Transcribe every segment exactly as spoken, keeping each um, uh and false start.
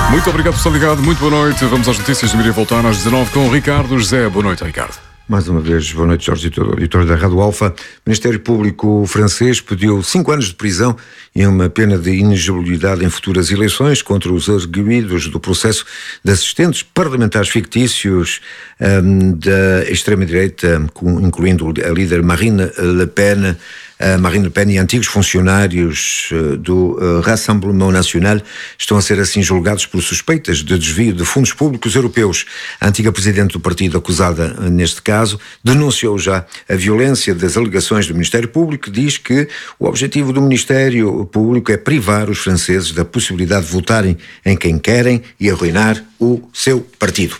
Muito obrigado por estar ligado, muito boa noite. Vamos às notícias de Miriam voltar às dezanove com o Ricardo José. Boa noite, Ricardo. Mais uma vez, boa noite, Jorge, editor da Rádio Alfa. O Ministério Público francês pediu cinco anos de prisão e uma pena de inexigibilidade em futuras eleições contra os arguidos do processo de assistentes parlamentares fictícios um, da extrema-direita, incluindo a líder Marine Le Pen. A Marine Le Pen e antigos funcionários do Rassemblement National estão a ser assim julgados por suspeitas de desvio de fundos públicos europeus. A antiga presidente do partido, acusada neste caso, denunciou já a violência das alegações do Ministério Público, que diz que o objetivo do Ministério Público é privar os franceses da possibilidade de votarem em quem querem e arruinar o seu partido.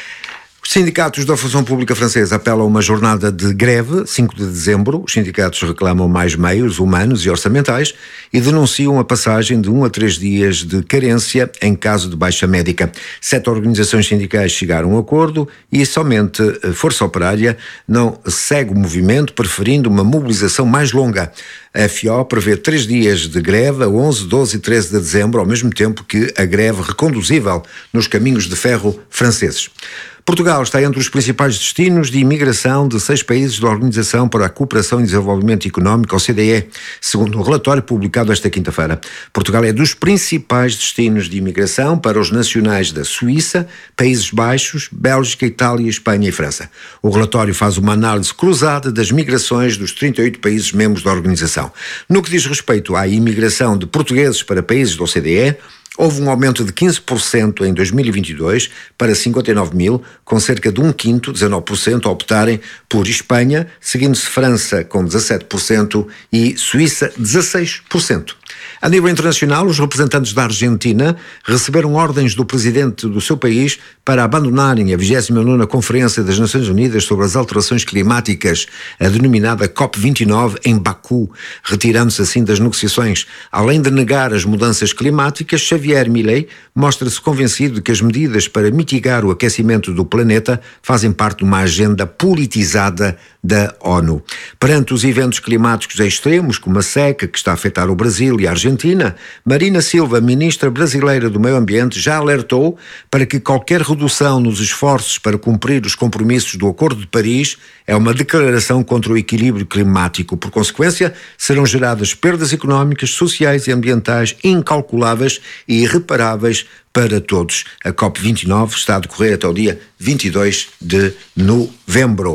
Os sindicatos da função pública francesa apelam a uma jornada de greve, cinco de dezembro. Os sindicatos reclamam mais meios humanos e orçamentais e denunciam a passagem de um a três dias de carência em caso de baixa médica. Sete organizações sindicais chegaram a um acordo e somente a Força Operária não segue o movimento, preferindo uma mobilização mais longa. A F O prevê três dias de greve a onze, doze e treze de dezembro, ao mesmo tempo que a greve reconduzível nos caminhos de ferro franceses. Portugal está entre os principais destinos de imigração de seis países da Organização para a Cooperação e Desenvolvimento Económico, O C D E, segundo um relatório publicado esta quinta-feira. Portugal é dos principais destinos de imigração para os nacionais da Suíça, Países Baixos, Bélgica, Itália, Espanha e França. O relatório faz uma análise cruzada das migrações dos trinta e oito países membros da organização. No que diz respeito à imigração de portugueses para países do O C D E, houve um aumento de quinze por cento em dois mil e vinte e dois para cinquenta e nove mil, com cerca de um quinto, dezanove por cento, a optarem por Espanha, seguindo-se França com dezassete por cento e Suíça dezasseis por cento. A nível internacional, os representantes da Argentina receberam ordens do presidente do seu país para abandonarem a vigésima nona Conferência das Nações Unidas sobre as Alterações Climáticas, a denominada COP vinte e nove, em Baku, retirando-se assim das negociações. Além de negar as mudanças climáticas, Javier Milei mostra-se convencido de que as medidas para mitigar o aquecimento do planeta fazem parte de uma agenda politizada da ONU. Perante os eventos climáticos extremos, como a seca que está a afetar o Brasil e a Argentina, Marina Silva, ministra brasileira do Meio Ambiente, já alertou para que qualquer redução nos esforços para cumprir os compromissos do Acordo de Paris é uma declaração contra o equilíbrio climático. Por consequência, serão geradas perdas económicas, sociais e ambientais incalculáveis e irreparáveis para todos. A COP vinte e nove está a decorrer até o dia vinte e dois de novembro.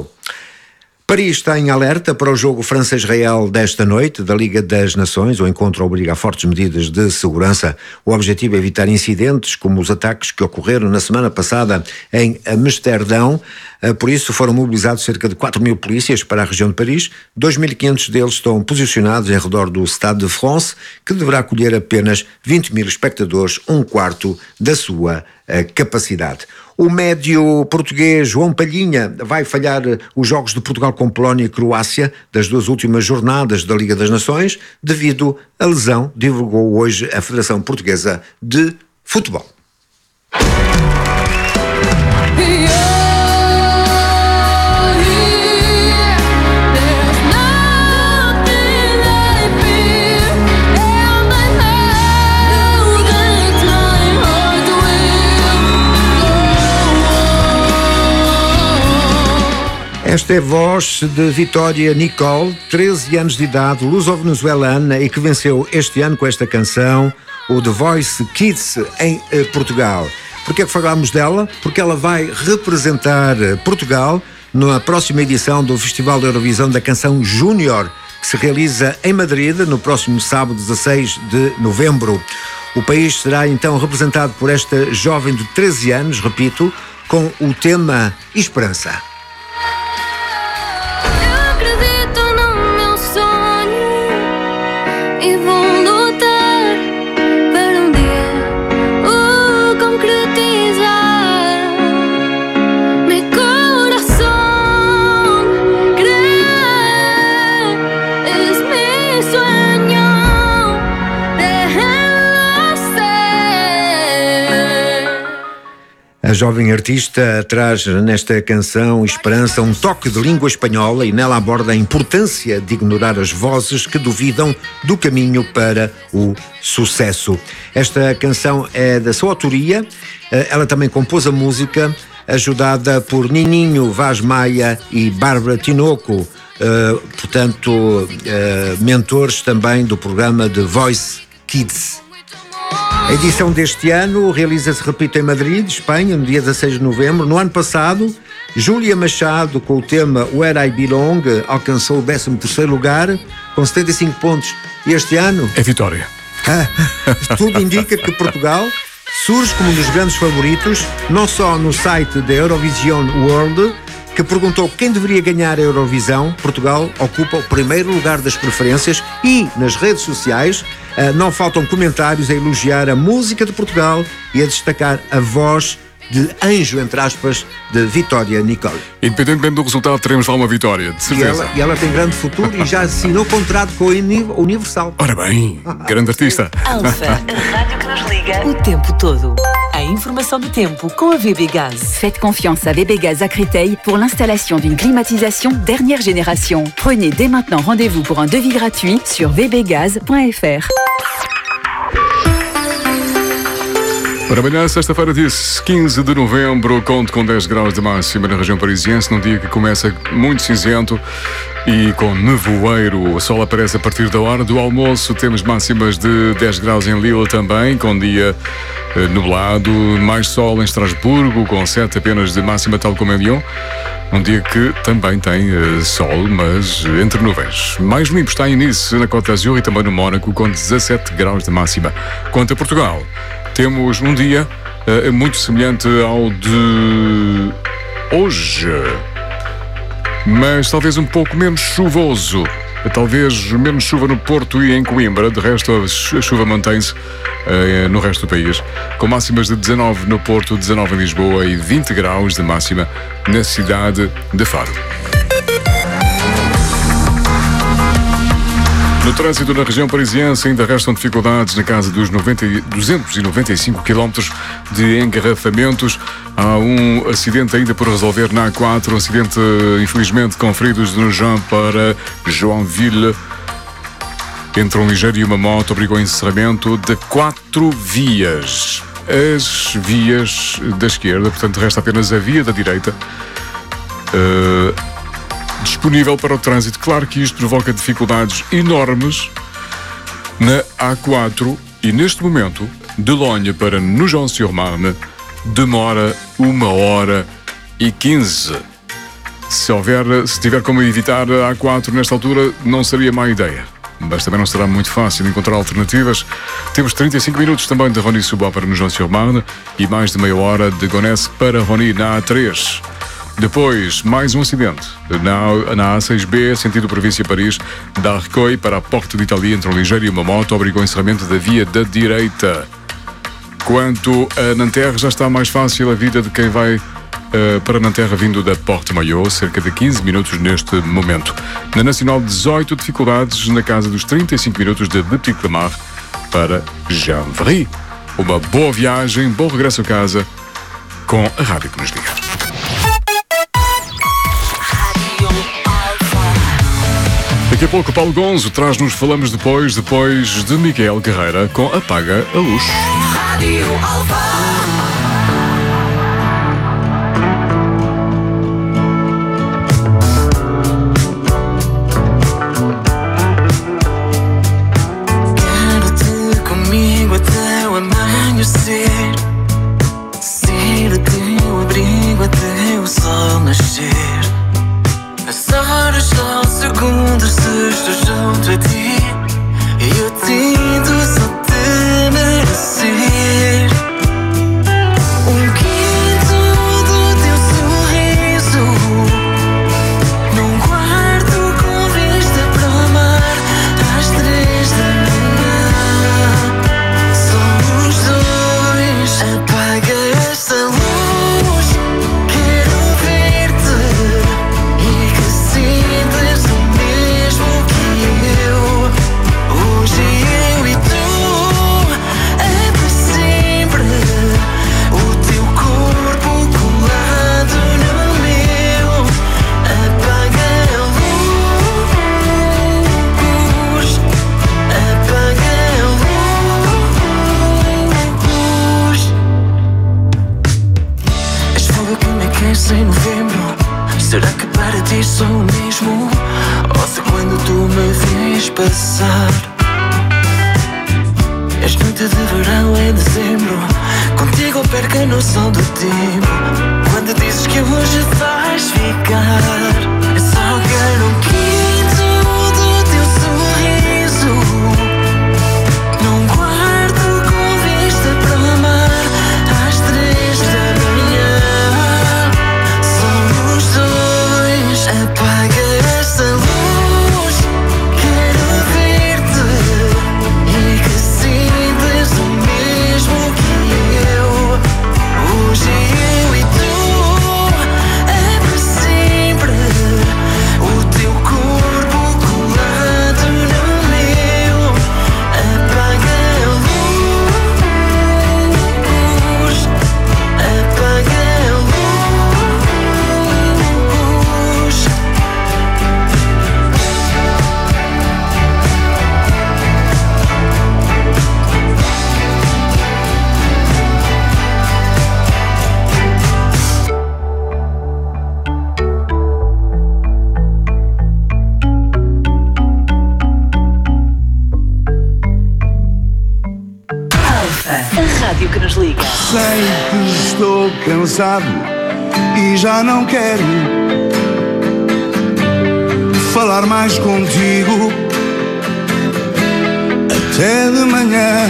Paris está em alerta para o jogo França-Israel desta noite da Liga das Nações. O encontro obriga a fortes medidas de segurança. O objetivo é evitar incidentes como os ataques que ocorreram na semana passada em Amsterdão. Por isso foram mobilizados cerca de quatro mil polícias para a região de Paris. dois mil e quinhentos deles estão posicionados em redor do Stade de France, que deverá acolher apenas vinte mil espectadores, um quarto da sua capacidade. O médio português João Palhinha vai falhar os jogos de Portugal com Polónia e Croácia das duas últimas jornadas da Liga das Nações devido à lesão, divulgou hoje a Federação Portuguesa de Futebol. Esta é a voz de Vitória Nicole, treze anos de idade, luso-venezuelana e que venceu este ano com esta canção o The Voice Kids em eh, Portugal. Porquê é que falámos dela? Porque ela vai representar Portugal na próxima edição do Festival da Eurovisão da Canção Júnior, que se realiza em Madrid no próximo sábado, dezasseis de novembro. O país será então representado por esta jovem de treze anos, repito, com o tema Esperança. A jovem artista traz nesta canção Esperança um toque de língua espanhola e nela aborda a importância de ignorar as vozes que duvidam do caminho para o sucesso. Esta canção é da sua autoria, ela também compôs a música, ajudada por Nininho Vaz Maia e Bárbara Tinoco, uh, portanto, uh, mentores também do programa The Voice Kids. A edição deste ano realiza-se, repito, em Madrid, Espanha, no dia dezasseis de novembro. No ano passado, Júlia Machado, com o tema Where I Belong, alcançou o décimo terceiro lugar, com setenta e cinco pontos. E este ano... É vitória. Tudo indica que Portugal surge como um dos grandes favoritos, não só no site da Eurovision World, que perguntou quem deveria ganhar a Eurovisão. Portugal ocupa o primeiro lugar das preferências e nas redes sociais não faltam comentários a elogiar a música de Portugal e a destacar a voz de anjo, entre aspas, de Vitória Nicole. Independentemente do resultado, teremos lá uma vitória, de certeza. E ela, e ela tem grande futuro e já assinou contrato com a Universal. Ora bem, grande artista. Alfa, a rádio que nos liga o tempo todo. A informação do tempo com a V B Gaz. Faites confiance à V B Gaz à Créteil pour l'installation d'une climatisation dernière génération. Prenez dès maintenant rendez-vous pour un devis gratuit sur v b gaz point f r. Para amanhã, sexta-feira, dia quinze de novembro, conto com dez graus de máxima na região parisiense, num dia que começa muito cinzento e com nevoeiro. O sol aparece a partir da hora do almoço. Temos máximas de dez graus em Lille também, com dia eh, nublado, mais sol em Estrasburgo, com sete apenas de máxima, tal como em Lyon. Um dia que também tem eh, sol, mas entre nuvens. Mais limpo está em Nice, na Côte d'Azur, e também no Mónaco, com dezassete graus de máxima. Quanto a Portugal, temos um dia uh, muito semelhante ao de hoje, mas talvez um pouco menos chuvoso. Talvez menos chuva no Porto e em Coimbra. De resto, a chuva mantém-se uh, no resto do país, com máximas de dezanove no Porto, dezanove em Lisboa e vinte graus de máxima na cidade de Faro. No trânsito na região parisiense ainda restam dificuldades na casa dos noventa, duzentos e noventa e cinco quilómetros de engarrafamentos. Há um acidente ainda por resolver na A quatro, um acidente infelizmente com feridos de Nogent para Joinville. Entre um ligeiro e uma moto obrigou ao encerramento de quatro vias. As vias da esquerda, portanto resta apenas a via da direita Uh, disponível para o trânsito. Claro que isto provoca dificuldades enormes na A quatro e neste momento de Logne para Nogent-sur-Marne demora uma hora e quinze. Se houver, se tiver como evitar a A quatro nesta altura, não seria má ideia, mas também não será muito fácil encontrar alternativas. Temos trinta e cinco minutos também de Rony-sous-Bois para Nogent-sur-Marne e mais de meia hora de Gonesse para Rony na A três. Depois, mais um acidente na, na A seis B, sentido província-Paris, da Arcoy para a Porte d'Italie, entre um ligeiro e uma moto, obrigou ao encerramento da via da direita. Quanto a Nanterre, já está mais fácil a vida de quem vai uh, para Nanterre vindo da Porte-Maillot, cerca de quinze minutos neste momento. Na Nacional dezoito, dificuldades na casa dos trinta e cinco minutos de Petit Clamart para Janvry. Uma boa viagem, bom regresso a casa com a rádio que nos liga. Daqui a pouco, Paulo Gonzo traz-nos Falamos Depois, depois de Miguel Guerreira com Apaga a Luz. Rádio Alfa. You és só o mesmo, ou se quando tu me vês passar. És noite de verão, é dezembro, contigo perco a noção do tempo. Quando dizes que hoje vais ficar, eu só quero um quinto do teu sorriso. Não guardo com vista para amar às três da manhã. Somos dois, apaga essa luz. Quero ver-te e que sintas o mesmo que eu. Hoje eu e tu é para sempre. O teu corpo colado no meu. Apaga a luz. Apaga a luz. Alfa, a rádio que nos liga. Sei que estou cansado e já não quero falar mais contigo até de manhã.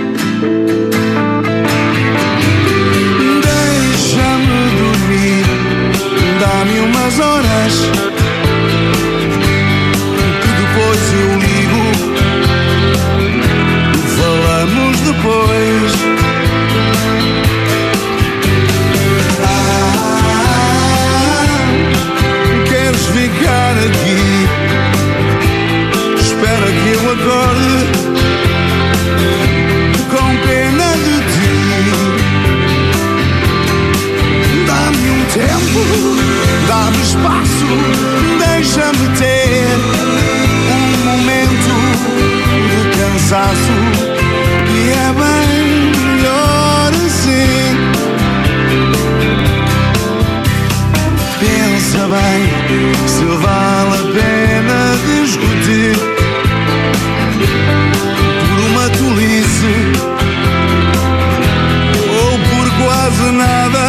Deixa-me dormir, dá-me umas horas que depois eu ligo. Falamos depois. Ah, queres ficar aqui? Espera que eu acorde com pena de ti. Dá-me um tempo, dá-me espaço, deixa-me ter um momento de cansaço. E é bem melhor assim. Pensa bem se vale a pena discutir por uma tolice ou por quase nada.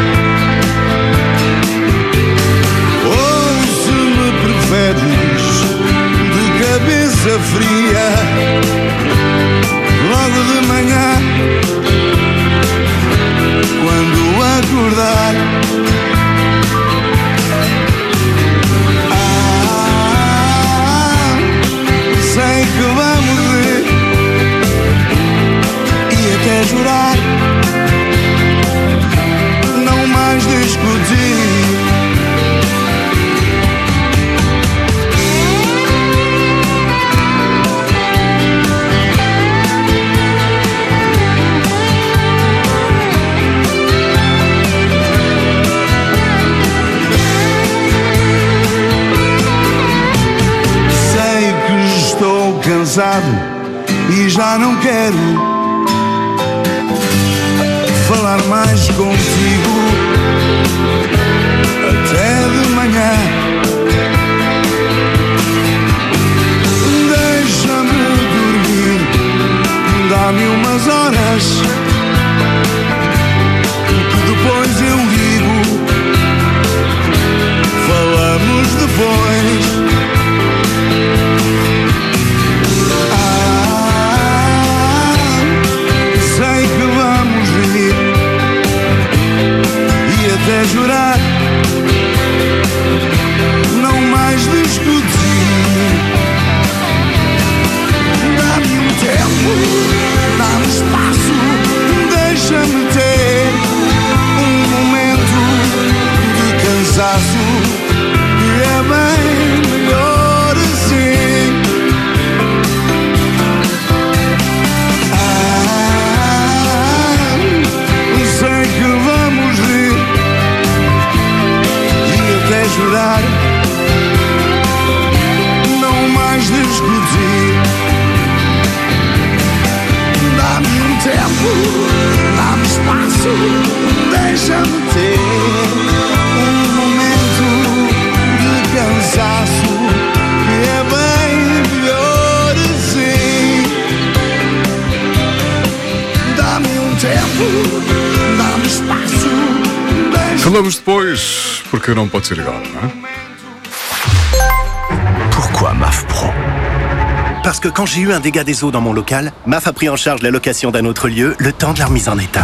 Ou se me preferes de cabeça fria, logo de manhã, quando acordar. Ah, sei que vamos rir e até jurar, não mais discutir. Cansado e já não quero falar mais contigo até de manhã. Deixa-me dormir, dá-me umas horas que depois eu ligo. Falamos depois. Até jurar, não mais discutir. Dá-me um tempo, dá-me espaço, dá-me espaço. Falamos depois, porque não pode ser agora, não é? Pourquoi M A F Pro? Parce que quand j'ai eu un dégât des eaux dans mon local, M A F a pris en charge la location d'un autre lieu, le temps de la remise en état.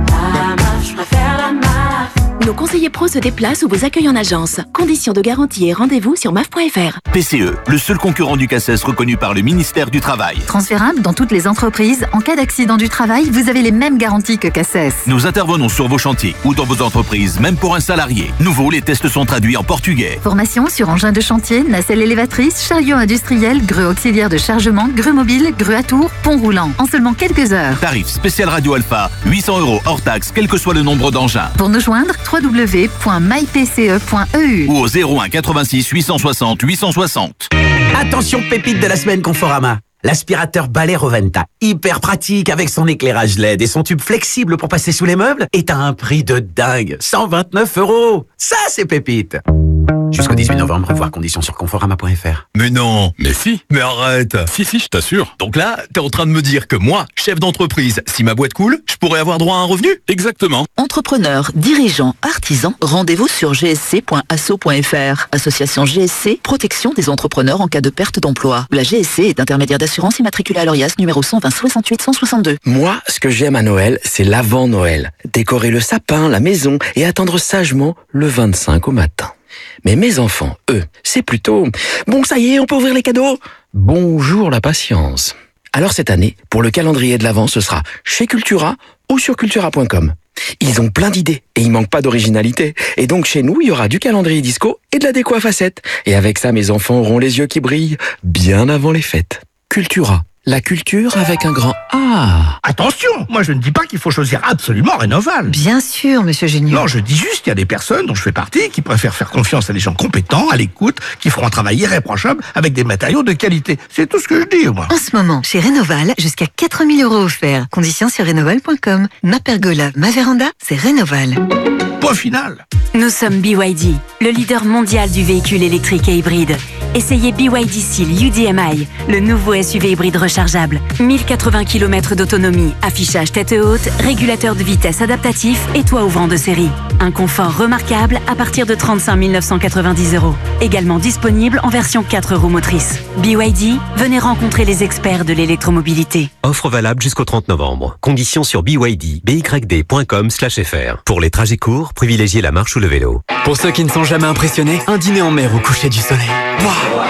Nos conseillers pros se déplacent ou vous accueillent en agence. Conditions de garantie et rendez-vous sur M A F point F R. P C E, le seul concurrent du C A C E S reconnu par le ministère du Travail. Transférable dans toutes les entreprises, en cas d'accident du travail, vous avez les mêmes garanties que C A C E S. Nous intervenons sur vos chantiers ou dans vos entreprises, même pour un salarié. Nouveau, les tests sont traduits en portugais. Formation sur engins de chantier, nacelle élévatrice, chariot industriel, grue auxiliaire de chargement, grue mobile, grue à tour, pont roulant. En seulement quelques heures. Tarif spécial Radio Alpha, huit cents euros hors taxe, quel que soit le nombre d'engins. Pour nous joindre, w w w point my p c e point e u ou au zéro un quatre-vingt-six huit cent soixante huit cent soixante. Attention, pépite de la semaine Conforama. L'aspirateur balai Roventa, hyper pratique avec son éclairage L E D et son tube flexible pour passer sous les meubles, est à un prix de dingue, cent vingt-neuf euros. Ça, c'est pépite. Jusqu'au dix-huit novembre, voir conditions sur conforama point F R. Mais non, mais si, mais arrête. Si, si, je t'assure. Donc là, t'es en train de me dire que moi, chef d'entreprise, si ma boîte coule, je pourrais avoir droit à un revenu? Exactement. Entrepreneurs, dirigeants, artisans, rendez-vous sur g s c point asso point f r. Association G S C, protection des entrepreneurs en cas de perte d'emploi. La G S C est intermédiaire d'assurance immatriculée à l'Orias numéro cent vingt soixante-huit cent soixante-deux. Moi, ce que j'aime à Noël, c'est l'avant Noël. Décorer le sapin, la maison et attendre sagement le vingt-cinq au matin. Mais mes enfants, eux, c'est plutôt « Bon, ça y est, on peut ouvrir les cadeaux !» Bonjour la patience. Alors cette année, pour le calendrier de l'Avent, ce sera chez Cultura ou sur cultura point com. Ils ont plein d'idées et il manque pas d'originalité. Et donc chez nous, il y aura du calendrier disco et de la déco à facettes. Et avec ça, mes enfants auront les yeux qui brillent bien avant les fêtes. Cultura. La culture avec un grand A. Attention, moi je ne dis pas qu'il faut choisir absolument Rénoval. Bien sûr, monsieur Géniaux. Non, je dis juste qu'il y a des personnes dont je fais partie qui préfèrent faire confiance à des gens compétents, à l'écoute, qui feront un travail irréprochable avec des matériaux de qualité. C'est tout ce que je dis, moi. En ce moment, chez Rénoval, jusqu'à quatre mille euros offerts. Conditions sur rénoval point com. Ma pergola, ma véranda, c'est Rénoval. Point final. Nous sommes B Y D, le leader mondial du véhicule électrique et hybride. Essayez B Y D Seal U D M I, le nouveau S U V hybride rechargeable. mille quatre-vingts kilomètres d'autonomie, affichage tête haute, régulateur de vitesse adaptatif et toit ouvrant de série. Un confort remarquable à partir de trente-cinq mille neuf cent quatre-vingt-dix euros. Également disponible en version quatre roues motrices. B Y D, venez rencontrer les experts de l'électromobilité. Offre valable jusqu'au trente novembre. Conditions sur B Y D, b y d point com slash f r. Pour les trajets courts, privilégiez la marche ou le vélo. Pour ceux qui ne sont jamais impressionnés, un dîner en mer au coucher du soleil. Wow.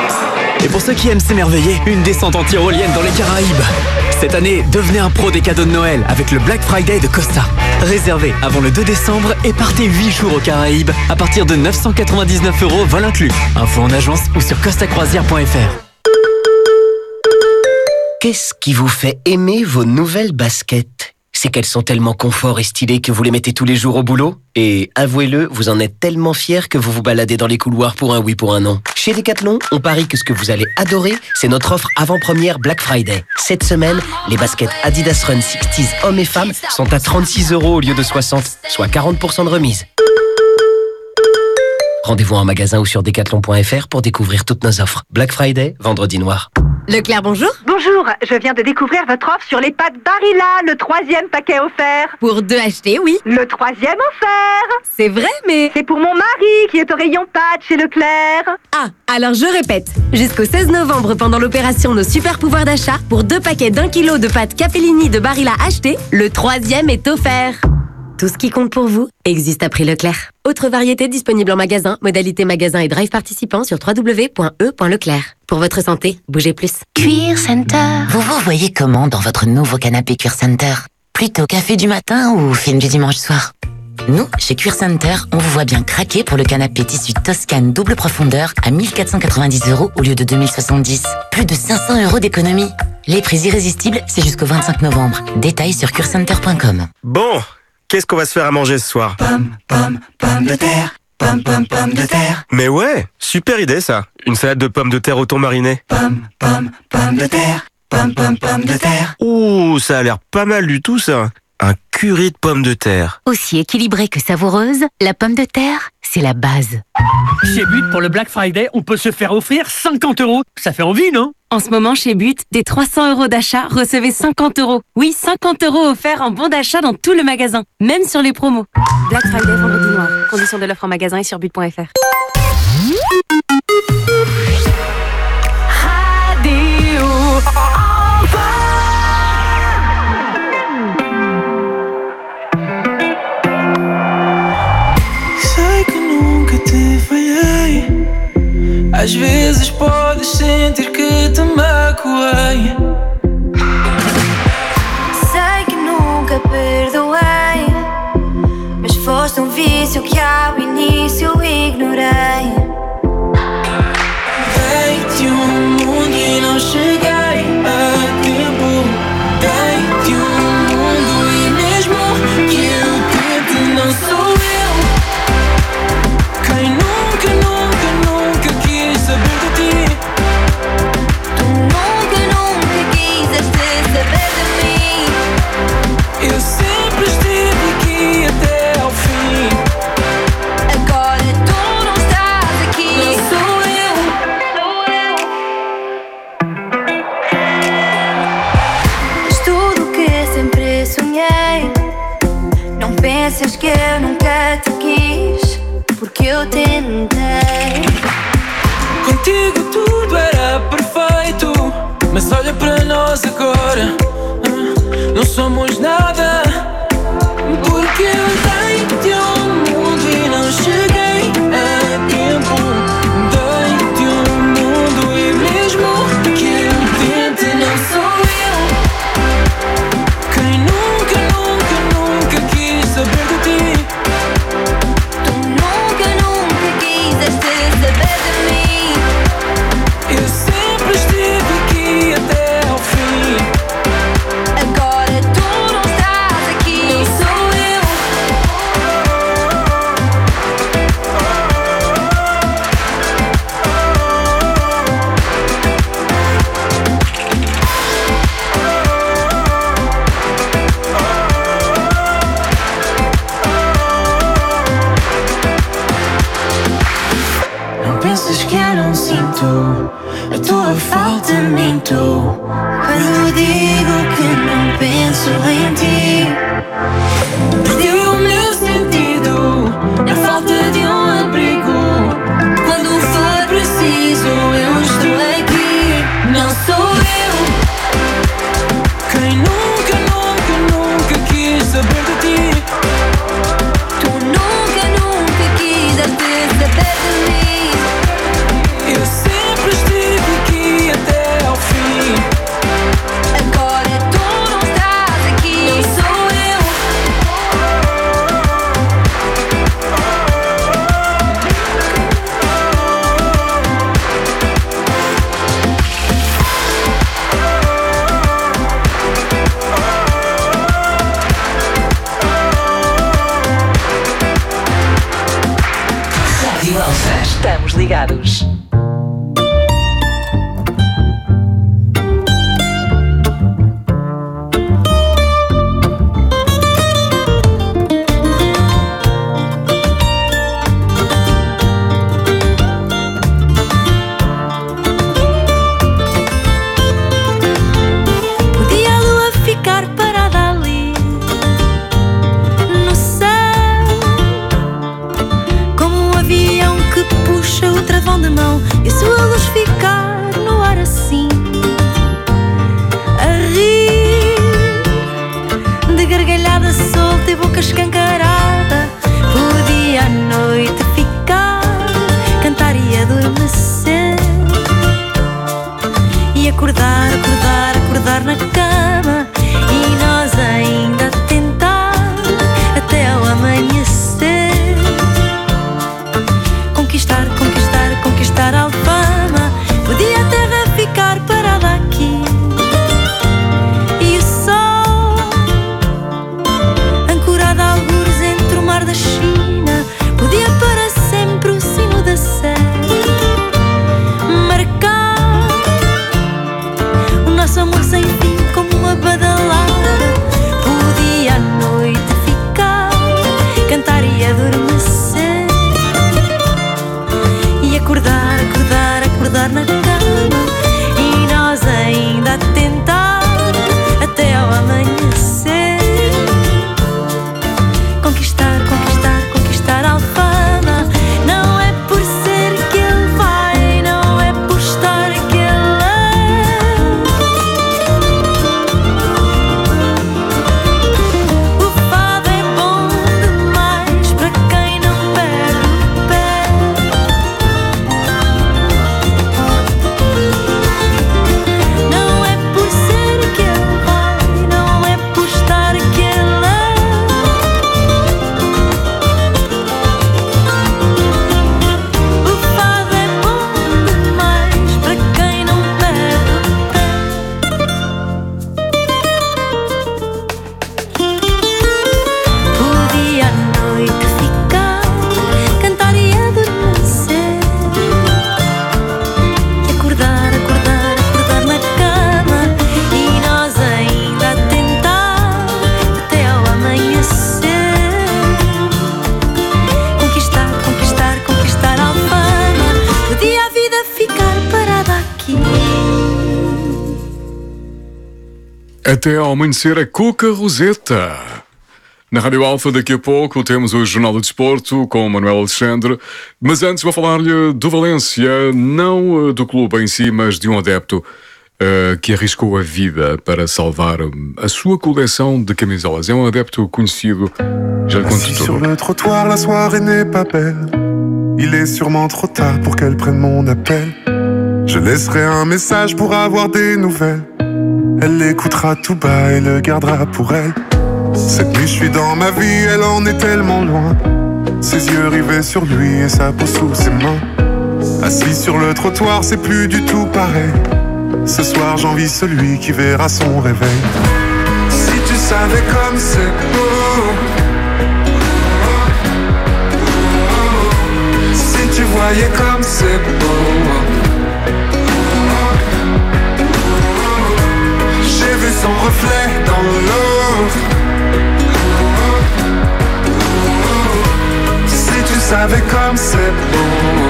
Et pour ceux qui aiment s'émerveiller, une descente en tyrolienne dans les Caraïbes. Cette année, devenez un pro des cadeaux de Noël avec le Black Friday de Costa. Réservez avant le deux décembre et partez huit jours aux Caraïbes à partir de neuf cent quatre-vingt-dix-neuf euros vol inclus. Info en agence ou sur costa croisière point f r. Qu'est-ce qui vous fait aimer vos nouvelles baskets ? C'est qu'elles sont tellement confort et stylées que vous les mettez tous les jours au boulot. Et avouez-le, vous en êtes tellement fiers que vous vous baladez dans les couloirs pour un oui, pour un non. Chez Decathlon, on parie que ce que vous allez adorer, c'est notre offre avant-première Black Friday. Cette semaine, les baskets Adidas Run soixante hommes et femmes sont à trente-six euros au lieu de soixante, soit quarante pour cent de remise. Rendez-vous en magasin ou sur decathlon point f r pour découvrir toutes nos offres. Black Friday, vendredi noir. Leclerc, bonjour. Bonjour, je viens de découvrir votre offre sur les pâtes Barilla, le troisième paquet offert. Pour deux achetés, oui. Le troisième offert. C'est vrai, mais... C'est pour mon mari qui est au rayon pâtes chez Leclerc. Ah, alors je répète. Jusqu'au seize novembre, pendant l'opération Nos Super Pouvoirs d'achat, pour deux paquets d'un kilo de pâtes Capellini de Barilla achetés, le troisième est offert. Tout ce qui compte pour vous existe à prix Leclerc. Autre variété disponible en magasin, modalité magasin et drive participant sur w w w point e point leclerc. Pour votre santé, bougez plus. Cuir Center. Vous vous voyez comment dans votre nouveau canapé Cuir Center? Plutôt café du matin ou film du dimanche soir? Nous, chez Cuir Center, on vous voit bien craquer pour le canapé tissu Toscane double profondeur à mille quatre cent quatre-vingt-dix euros au lieu de deux mille soixante-dix. Plus de cinq cents euros d'économie. Les prix irrésistibles, c'est jusqu'au vingt-cinq novembre. Détails sur cuir center point com. Bon, qu'est-ce qu'on va se faire à manger ce soir? Pomme, pomme, pomme de terre. Pomme, pomme, pomme de terre. Mais ouais, super idée ça. Une salade de pommes de terre au thon mariné. Pomme, pomme, pomme de terre. Pomme, pomme, pomme de terre. Ouh, ça a l'air pas mal du tout ça. Un curry de pommes de terre. Aussi équilibrée que savoureuse, la pomme de terre, c'est la base. Chez But, pour le Black Friday, on peut se faire offrir cinquante euros. Ça fait envie, non? En ce moment, chez But, des trois cents euros d'achat, recevez cinquante euros. Oui, cinquante euros offerts en bon d'achat dans tout le magasin, même sur les promos. Black Friday, vendredi noir. Conditions de l'offre en magasin et sur but point f r. Às vezes podes sentir que te magoei. Sei que nunca perdoei, mas foste um vício que ao início ignorei. Dei-te um mundo e não cheguei a tempo. Dei-te um mundo e mesmo que eu tente, não sou eu quem nunca, nunca, nunca quis saber de ti. Tu nunca, nunca quiseste saber de mim. Eu sempre estive aqui até ao fim. Agora tu não estás aqui. Não sou eu. És tudo o que sempre sonhei. Não penses que eu nunca te quis, porque eu tentei. Contigo tudo era perfeito, mas olha para nós agora, não somos nada. Porque eu dei-te um mundo e não cheguei a tempo. Dei-te um mundo e mesmo que eu tente, não sou eu quem nunca, nunca, nunca quis saber de ti. Tu nunca, nunca quiseste saber de mim. Eu sempre estive aqui até ao fim. Agora tu não estás aqui. Não sou eu. Não penses que eu não sinto a tua falta, minto Quando digo que não penso em ti. Perdeu o meu sentido na falta de um abrigo. Quando for preciso eu estou aqui. Não sou eu quem nunca, nunca, nunca quis saber de ti. Tu nunca, nunca quiseste saber de mim. Eu sempre estive aqui até ao fim. Agora tu não estás aqui. Não sou eu. Rádio Elsa. Estamos ligados. Podia a lua ficar parada ali no céu, como um avião que puxa o travão de mão Até ao amanhecer a Cuca Roseta. Na Rádio Alfa, daqui a pouco, temos o Jornal do Desporto com o Manuel Alexandre. Mas antes vou falar-lhe do Valência, não do clube em si, mas de um adepto uh, que arriscou a vida para salvar a sua coleção de camisolas. É um adepto conhecido, já lhe conto Assis tudo. sur le trottoir, la soirée n'est pas belle. Il est sûrement trop tard pour qu'elle prenne mon appel. Je laisserai un message pour avoir des nouvelles. Elle l'écoutera tout bas et le gardera pour elle. Cette nuit je suis dans ma vie, elle en est tellement loin. Ses yeux rivés sur lui et sa peau sous ses mains. Assis sur le trottoir, c'est plus du tout pareil. Ce soir j'envie celui qui verra son réveil. Si tu savais comme c'est beau, si tu voyais comme c'est beau. J'ai vu son reflet dans l'eau. Si tu savais comme c'est beau.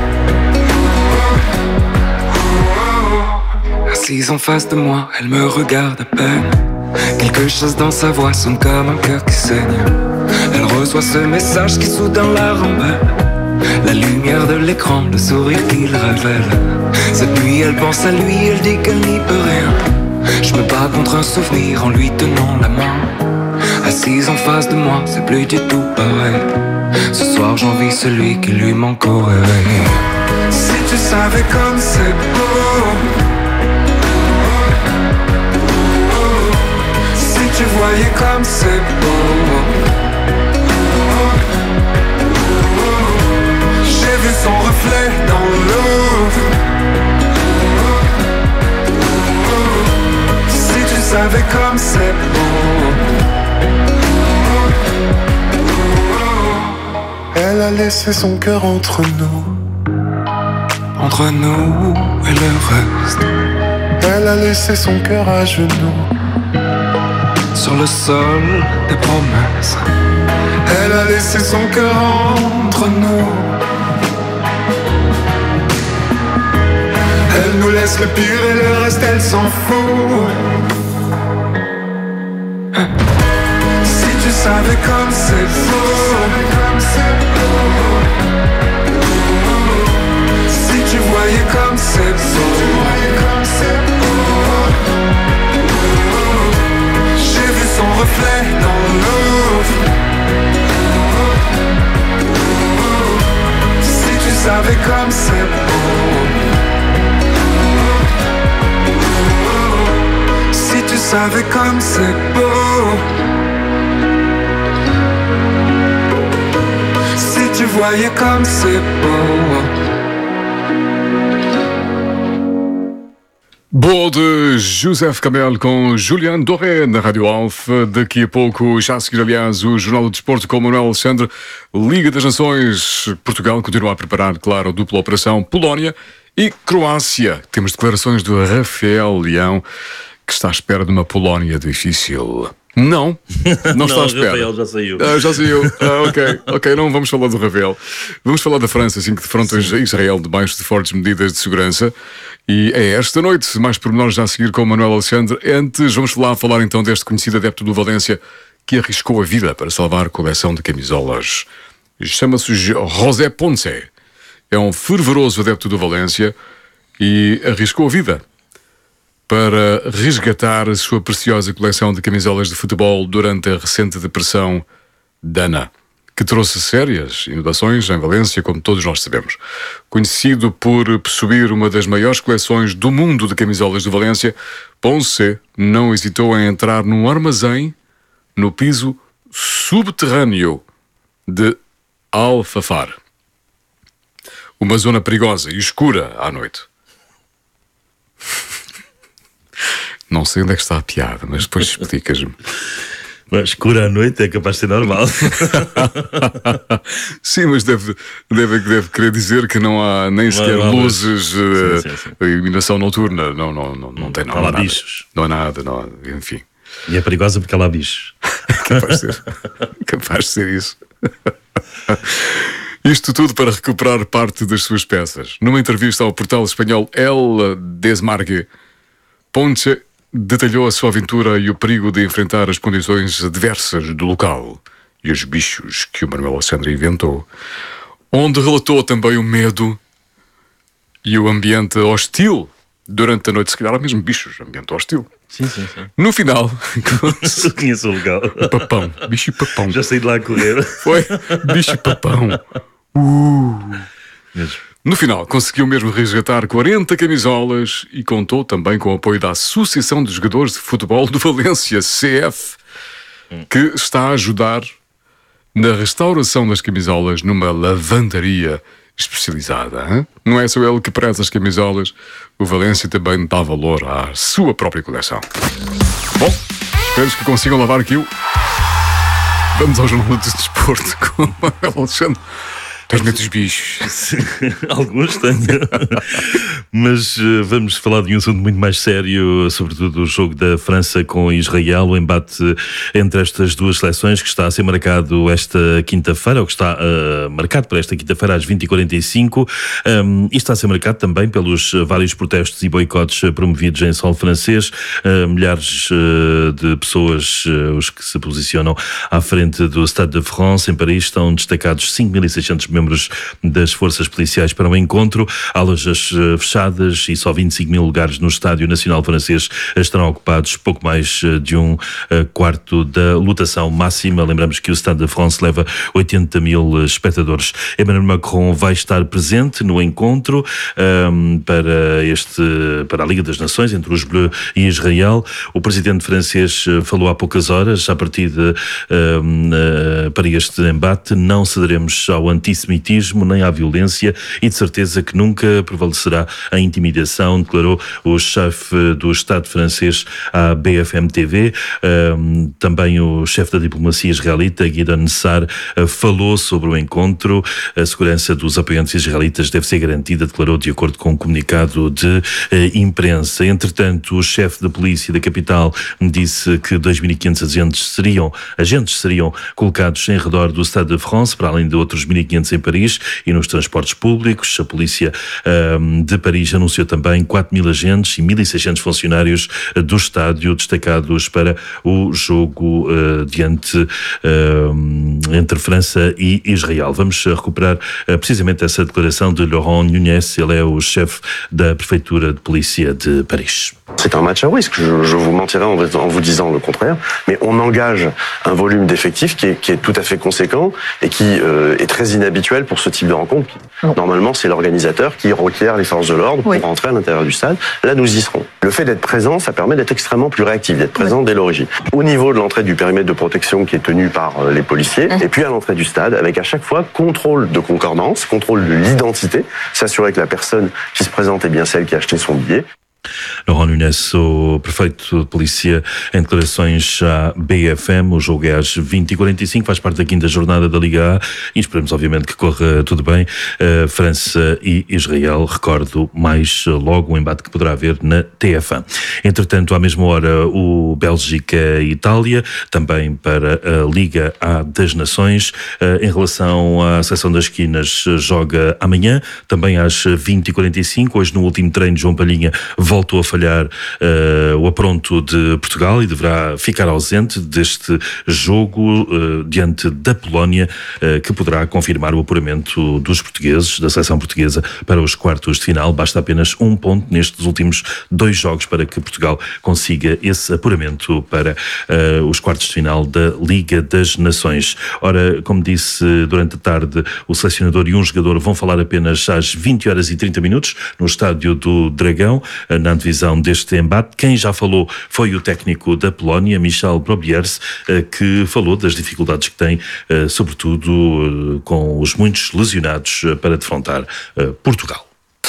Assise en face de moi, elle me regarde à peine. Quelque chose dans sa voix sonne comme un cœur qui saigne. Elle reçoit ce message qui soudain la rembelle. La lumière de l'écran, le sourire qu'il révèle. Cette nuit elle pense à lui, elle dit qu'elle n'y peut rien. Je me bats contre un souvenir en lui tenant la main. Assise en face de moi, c'est plus du tout pareil. Ce soir j'envie celui qui lui manque au réveil. Si tu savais comme c'est beau. Si tu voyais comme c'est beau. J'ai vu son reflet dans l'eau. Si tu savais comme c'est beau. Elle a laissé son cœur entre nous. Entre nous et le reste. Elle a laissé son cœur à genoux. Sur le sol des promesses. Elle a laissé son cœur entre nous. Elle nous laisse le pire et le reste elle s'en fout. Si tu savais comme c'est beau. Si tu voyais comme c'est beau. J'ai vu son reflet dans l'eau. Si tu savais comme c'est beau. Si tu savais comme c'est beau. Si tu voyais comme c'est beau. Boa de Joseph Camel com Juliano Doré na Rádio Alfa. Daqui a pouco, já a seguir, aliás, o Jornal do Desporto com o Manuel Alexandre. Liga das Nações. Portugal continua a preparar, claro, a dupla operação Polónia e Croácia. Temos declarações do Rafael Leão, que está à espera de uma Polónia difícil. Não, não está à espera. Rafael já saiu. Ah, já saiu. Ah, ok, ok, não vamos falar do Rafael. Vamos falar da França, assim que defronta Israel debaixo de fortes medidas de segurança. E é esta noite, mais pormenores já a seguir com o Manuel Alexandre. Antes, vamos lá falar então deste conhecido adepto do Valência que arriscou a vida para salvar a coleção de camisolas. Chama-se José Ponce. É um fervoroso adepto do Valência e arriscou a vida para resgatar a sua preciosa coleção de camisolas de futebol durante a recente depressão Dana, que trouxe sérias inundações em Valência, como todos nós sabemos. Conhecido por possuir uma das maiores coleções do mundo de camisolas de Valência, Ponce não hesitou em entrar num armazém no piso subterrâneo de Alfafar, uma zona perigosa e escura à noite. Não sei onde é que está a piada, mas depois explicas-me. Mas escura à noite é capaz de ser normal. Sim, mas deve, deve, deve querer dizer que não há nem sequer não, não, luzes, sim, uh, sim, sim. iluminação noturna. Não, não, não, não tem nada. Não há nada. bichos. Não há nada, não há, enfim. E é perigosa porque ela há bichos. Capaz de ser, capaz de ser isso. Isto tudo para recuperar parte das suas peças. Numa entrevista ao portal espanhol El Desmarque, Ponce detalhou a sua aventura e o perigo de enfrentar as condições adversas do local e os bichos que o Manuel Alexandre inventou, onde relatou também o medo e o ambiente hostil durante a noite. Se calhar há mesmo bichos, ambiente hostil. Sim, sim, sim. No final... Eu conheço o lugar. O papão, bicho e papão. Já saí de lá a correr. Foi, bicho e papão. Uh. No final, conseguiu mesmo resgatar quarenta camisolas e contou também com o apoio da Associação de Jogadores de Futebol do Valência, C F, que está a ajudar na restauração das camisolas numa lavandaria especializada. Hein? Não é só ele que preza as camisolas, o Valência também dá valor à sua própria coleção. Bom, espero que consigam lavar aquilo. Vamos ao Jornal do Desporto com o Manuel Alexandre. Tens medo dos bichos? Alguns tenho. Mas uh, vamos falar de um assunto muito mais sério, sobretudo o jogo da França com Israel, o embate entre estas duas seleções que está a ser marcado esta quinta-feira, ou que está uh, marcado para esta quinta-feira às vinte e quarenta e cinco. Um, e está a ser marcado também pelos vários protestos e boicotes promovidos em solo francês. Uh, milhares uh, de pessoas, uh, os que se posicionam à frente do Stade de France, em Paris, estão destacados cinco mil e seiscentos membros das forças policiais para o encontro. Há lojas fechadas e só vinte e cinco mil lugares no Estádio Nacional Francês estarão ocupados, pouco mais de um quarto da lotação máxima. Lembramos que o Stade de France leva oitenta mil espectadores. Emmanuel Macron vai estar presente no encontro um, para, este, para a Liga das Nações entre os Bleus e Israel. O presidente francês falou há poucas horas, a partir de um, uh, para este embate, não cederemos ao antissemitismo nem à violência e de certeza que nunca prevalecerá a intimidação, declarou o chefe do Estado francês à B F M T V. Um, também o chefe da diplomacia israelita, Gideon Sa'ar, falou sobre o encontro. A segurança dos apoiantes israelitas deve ser garantida, declarou de acordo com um comunicado de uh, imprensa. Entretanto, o chefe da polícia da capital disse que dois mil e quinhentos agentes seriam, agentes seriam colocados em redor do Stade de France, para além de outros mil e quinhentos em Paris e nos transportes públicos. A polícia um, de Paris anunciou também quatro mil agentes e mil e seiscentos funcionários do estádio destacados para o jogo uh, diante uh, entre França e Israel. Vamos recuperar uh, precisamente essa declaração de Laurent Nunez. Ele é o chefe da Prefeitura de Polícia de Paris. C'est un match à risque, je, je vous mentirais en, en vous disant le contraire, mais on engage un volume d'effectifs qui est, qui est tout à fait conséquent et qui euh, est très inhabituel pour ce type de rencontre. Normalement, c'est l'organisateur qui requiert les forces de l'ordre pour oui. rentrer à l'intérieur du stade. Là, nous y serons. Le fait d'être présent, ça permet d'être extrêmement plus réactif, d'être présent oui. dès l'origine. Au niveau de l'entrée du périmètre de protection qui est tenu par les policiers, mmh. et puis à l'entrée du stade, avec à chaque fois contrôle de concordance, contrôle de l'identité, s'assurer que la personne qui se présente est bien celle qui a acheté son billet. Laurent Nunez, o prefeito de polícia, em declarações à B F M. O jogo é às vinte e quarenta e cinco, faz parte da quinta jornada da Liga A e esperamos obviamente que corra tudo bem. Uh, França e Israel, recordo mais logo o embate que poderá haver na T F A. Entretanto, à mesma hora, o Bélgica e Itália, também para a Liga A das Nações. Uh, em relação à Seleção das Esquinas, joga amanhã, também às vinte e quarenta e cinco. Hoje, no último treino, João Palhinha voltou a falhar uh, o apronto de Portugal e deverá ficar ausente deste jogo uh, diante da Polónia, uh, que poderá confirmar o apuramento dos portugueses, da seleção portuguesa, para os quartos de final. Basta apenas um ponto nestes últimos dois jogos para que Portugal consiga esse apuramento para uh, os quartos de final da Liga das Nações. Ora, como disse durante a tarde, o selecionador e um jogador vão falar apenas às vinte horas e trinta minutos no Estádio do Dragão, na antevisão deste embate. Quem já falou foi o técnico da Polónia, Michal Probierz, que falou das dificuldades que tem, sobretudo com os muitos lesionados, para defrontar Portugal.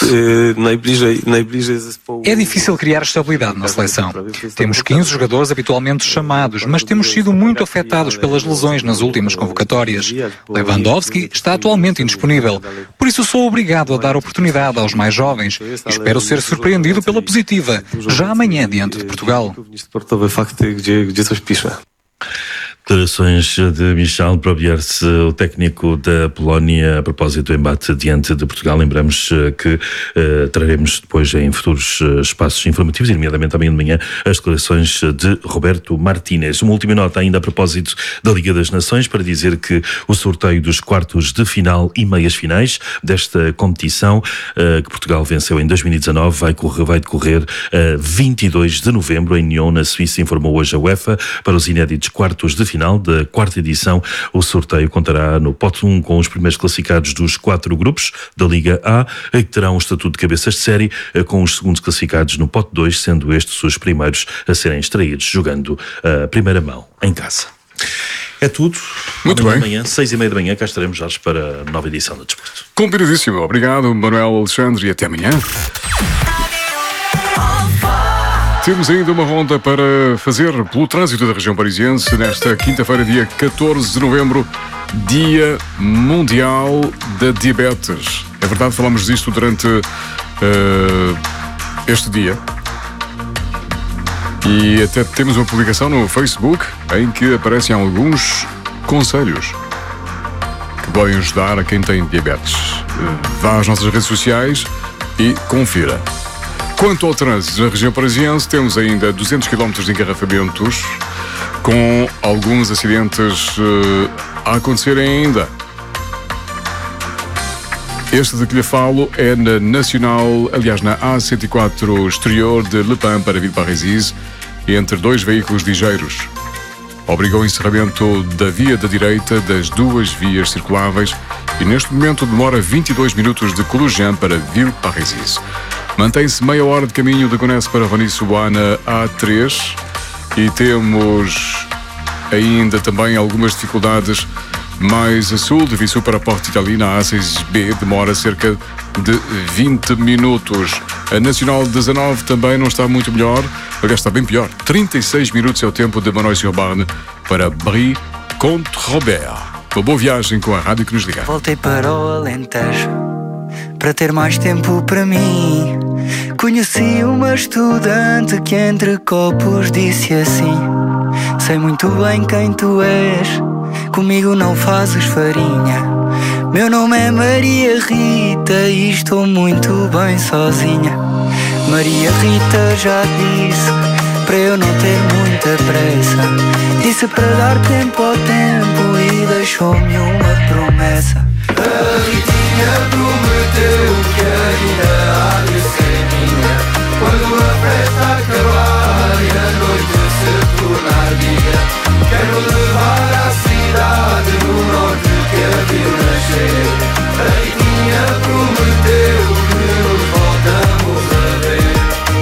É difícil criar estabilidade na seleção. Temos quinze jogadores habitualmente chamados, mas temos sido muito afetados pelas lesões nas últimas convocatórias. Lewandowski está atualmente indisponível, por isso sou obrigado a dar oportunidade aos mais jovens e espero ser surpreendido pela positiva, já amanhã diante de Portugal. Declarações de Michel Probierz, o técnico da Polónia, a propósito do embate diante de Portugal. Lembramos que uh, traremos depois em futuros uh, espaços informativos, e nomeadamente amanhã de manhã, as declarações de Roberto Martínez. Uma última nota ainda a propósito da Liga das Nações, para dizer que o sorteio dos quartos de final e meias finais desta competição, uh, que Portugal venceu em dois mil e dezanove, vai, correr, vai decorrer a uh, vinte e dois de novembro em Nyon, na Suíça, informou hoje a UEFA. Para os inéditos quartos de final da quarta edição, o sorteio contará no pote um com os primeiros classificados dos quatro grupos da Liga A, que terão um estatuto de cabeças de série, com os segundos classificados no pote dois, sendo estes os primeiros a serem extraídos, jogando a primeira mão em casa. É tudo. Muito Amanhã bem. De manhã, seis e meia da manhã, cá estaremos já para a nova edição do Desporto. Combinadíssimo. Obrigado, Manuel Alexandre, e até amanhã. Temos ainda uma ronda para fazer pelo trânsito da região parisiense nesta quinta-feira, dia catorze de novembro, Dia Mundial da Diabetes. É verdade, falamos disto durante uh, este dia. E até temos uma publicação no Facebook em que aparecem alguns conselhos que podem ajudar a quem tem diabetes. Vá às nossas redes sociais e confira. Quanto ao trânsito na região parisiense, temos ainda duzentos quilómetros de engarrafamentos, com alguns acidentes uh, a acontecerem ainda. Este de que lhe falo é na Nacional, aliás, na A cento e quatro exterior de Le Pen para Villeparisis, entre dois veículos ligeiros. Obrigou o encerramento da via da direita das duas vias circuláveis e neste momento demora vinte e dois minutos de Courgin para Villeparisis. Mantém-se meia hora de caminho de Gonesse para Rony-sous-Bois na A três e temos ainda também algumas dificuldades mais a sul de Vissou para Porte Italie na A seis B, demora cerca de vinte minutos. A Nacional dezanove também não está muito melhor, aliás está bem pior. trinta e seis minutos é o tempo de Manois-sur-Marne para Brie-Comte-Robert. Uma boa viagem com a rádio que nos liga. Voltei para o Alentejo para ter mais tempo para mim. Conheci uma estudante que entre copos disse assim: sei muito bem quem tu és, comigo não fazes farinha. Meu nome é Maria Rita e estou muito bem sozinha. Maria Rita já disse para eu não ter muita pressa, disse para dar tempo ao tempo e deixou-me uma promessa. A Ritinha prometeu que ainda há de ser minha, quando a festa acabar e a noite se tornar dia. Quero levar à cidade no norte que a viu nascer. A Ritinha prometeu que nos voltamos a ver.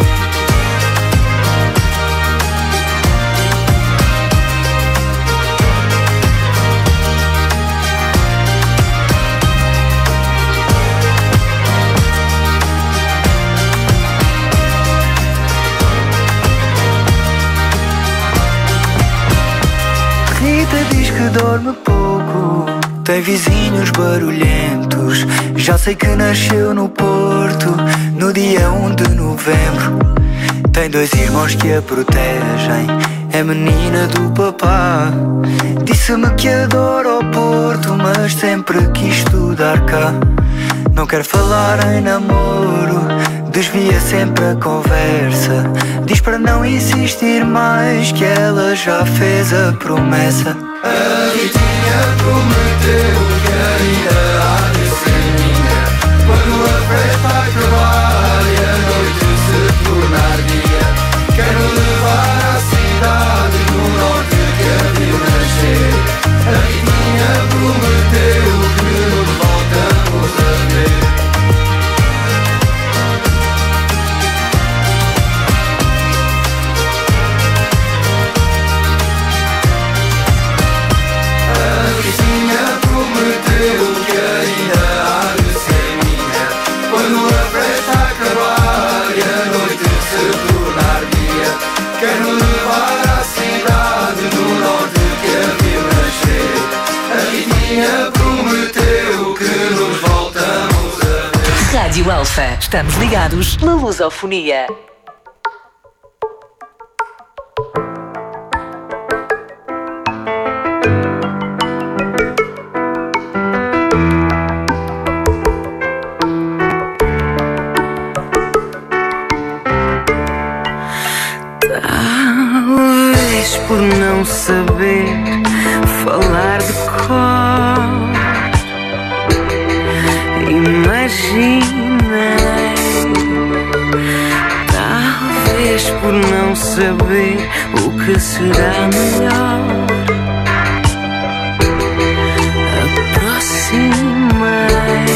Rita diz que dorme pouco, tem vizinhos barulhentos. Já sei que nasceu no Porto, no dia um de novembro. Tem dois irmãos que a protegem, é menina do papá. Disse-me que adora o Porto, mas sempre quis estudar cá. Não quer falar em namoro, desvia sempre a conversa. Diz para não insistir mais, que ela já fez a promessa. A Ritinha prometeu que ainda há de ser minha, quando a festa acabar e a noite se tornar dia. Quero levar à cidade no norte que a viu nascer. A Ritinha prometeu que nos voltamos a ver. Quero levar à cidade do norte que a viu nascer. A Ritinha prometeu que nos voltamos a ver. Rádio Alfa. Estamos ligados na lusofonia. Talvez por não saber o que será melhor, aproximei.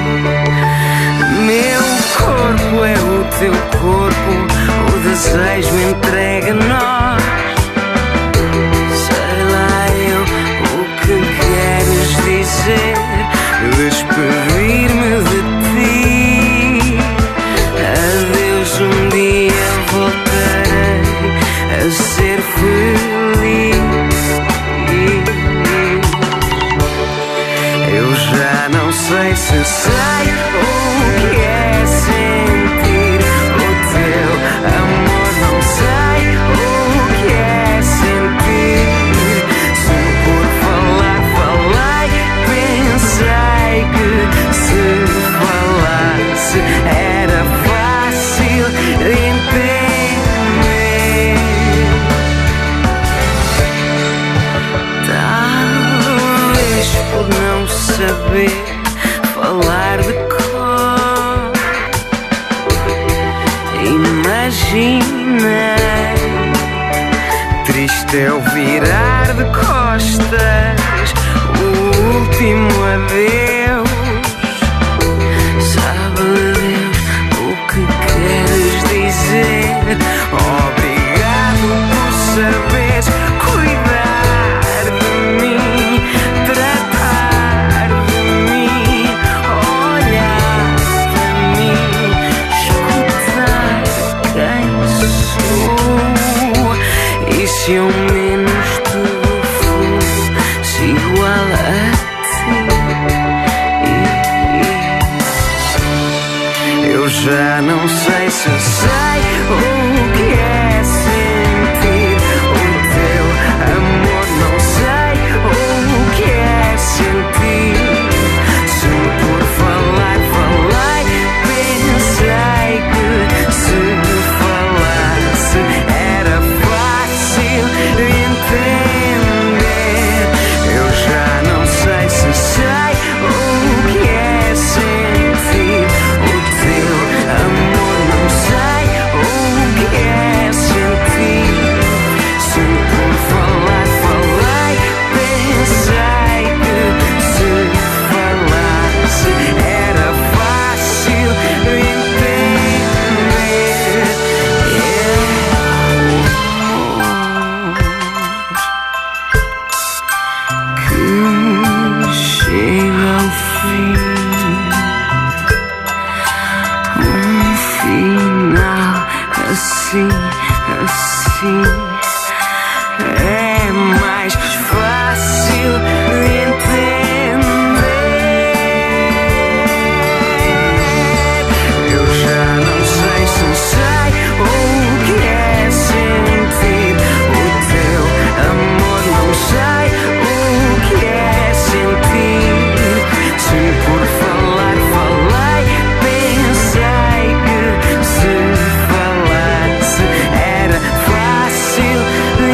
Meu corpo é o teu corpo, o desejo entrega a nós. Sei lá eu o que queres dizer, despedir-me de ti. Adeus, um dia voltarei a ser feliz. Eu já não sei se sei o que é sentir o teu amor, não sei o que é sentir. Se por falar falei, pensei que se falasse era fácil entender. Talvez por não saber falar de cor, imaginei. Triste é o virar de costas, o último adeus. Sabe Deus o que queres dizer? Obrigado por saberes cuidar de mim, tratar de mim, olhar para mim, escutar quem sou. E se ao menos tudo fosse igual a ti, eu já não sei se sei o que é sentir o teu amor, não sei o que é sentir. Se por falar falei, pensei que se falasse era fácil entender. Eu já não sei se sei o que é sentir o teu amor, não sei o que é sentir. Se por falar falei, pensei que se falasse era fácil entender. Que chega ao fim, um final assim, assim é mais fácil de entender. Eu já não sei se sei o que é sentir o teu amor, não sei o que é sentir. Se por falar falei, pensei que se falasse era fácil de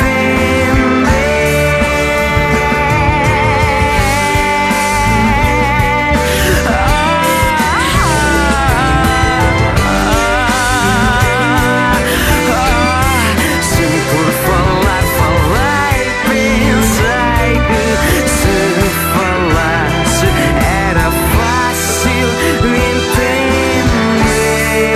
entender. Se por falar falei, pensei que se falasse era fácil de entender.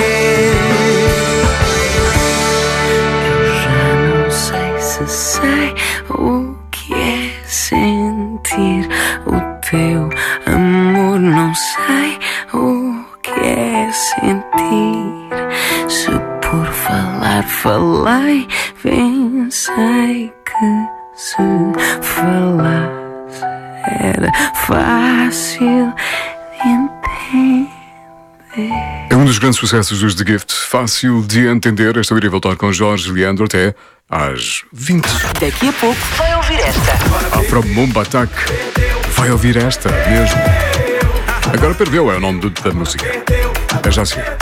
Eu já não sei se sei o que é sentir o teu amor, não sei o que é sentir. Se por falar falei, pensei que se falasse era fácil de entender. É um dos grandes sucessos dos The Gift, fácil de entender. Estou a ir a voltar com Jorge Leandro até às vinte. Daqui a pouco vai ouvir esta. Afro Bomba Attack. Vai ouvir esta mesmo. Agora perdeu, é o nome do, da música. É já assim.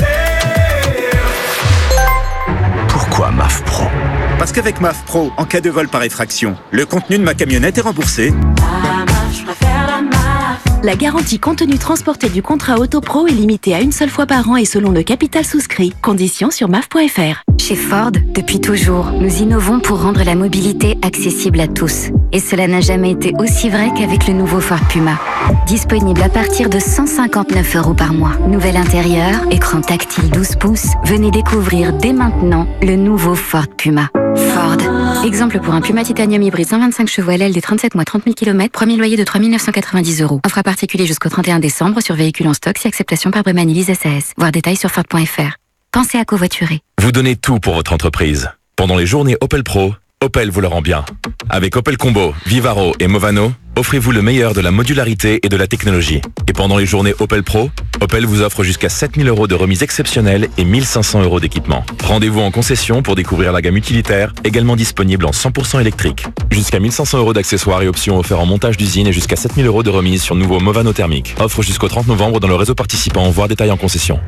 Pourquoi M A F Pro? Parce qu'avec M A F Pro, en cas de vol par effraction, le contenu de ma camionnette est remboursé. La M A F, je préfère la M A F. La garantie contenu transporté du contrat Autopro est limitée à une seule fois par an et selon le capital souscrit. Conditions sur M A F point F R. Chez Ford, depuis toujours, nous innovons pour rendre la mobilité accessible à tous. Et cela n'a jamais été aussi vrai qu'avec le nouveau Ford Puma. Disponible à partir de cent cinquante-neuf euros par mois. Nouvel intérieur, écran tactile douze pouces. Venez découvrir dès maintenant le nouveau Ford Puma. Ford. Exemple pour un Puma Titanium hybride cent vingt-cinq chevaux L L D trente-sept mois trente mille kilomètres, premier loyer de trois mille neuf cent quatre-vingt-dix euros. Offre à particulier jusqu'au trente et un décembre sur véhicules en stock si acceptation par Breman Lease S A S. Voir détails sur Ford point F R. Pensez à covoiturer. Vous donnez tout pour votre entreprise. Pendant les journées Opel Pro, Opel vous le rend bien. Avec Opel Combo, Vivaro et Movano, offrez-vous le meilleur de la modularité et de la technologie. Et pendant les journées Opel Pro, Opel vous offre jusqu'à sept mille euros de remise exceptionnelle et mille cinq cents euros d'équipement. Rendez-vous en concession pour découvrir la gamme utilitaire, également disponible en cent pour cent électrique. Jusqu'à mille cinq cents euros d'accessoires et options offerts en montage d'usine et jusqu'à sept mille euros de remise sur nouveau Movano thermique. Offre jusqu'au trente novembre dans le réseau participant, voire détail en concession.